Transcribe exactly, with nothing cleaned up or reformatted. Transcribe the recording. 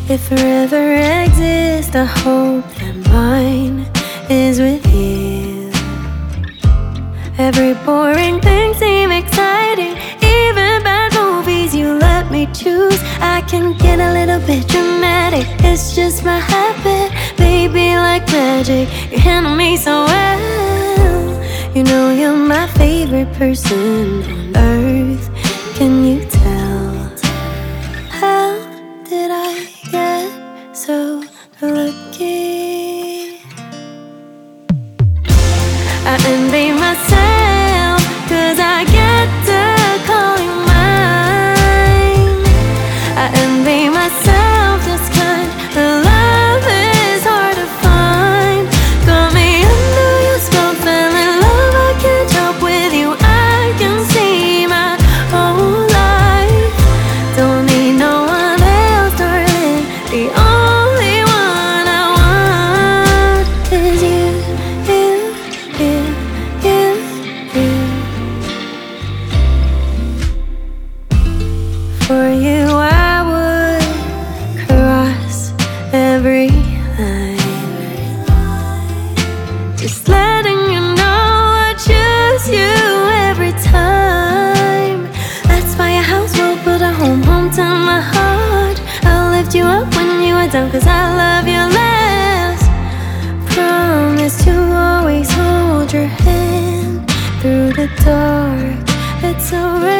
If forever exists, I hope that mine is with you. Every boring thing seems exciting, even bad movies you let me choose. I can get a little bit dramatic, it's just my habit. Baby, like magic, you handle me so well. You know you're my favorite person on earth. Can you tell? How did I get so lucky? I envy myself, cause I get to call you mine. I envy myself, this kind of love is hard to find. Got me under your spell, fell in love, I can't help with you. I can see my whole life. Don't need no one else, darling. The only one I want is you, you, you, you, you. For you I would cross every line. Just letting you know I choose you every time. That's why a house will put a home home to my heart. I'll lift you up when you are down, cause I love you less. Promise to always hold your hand through the dark. It's alright.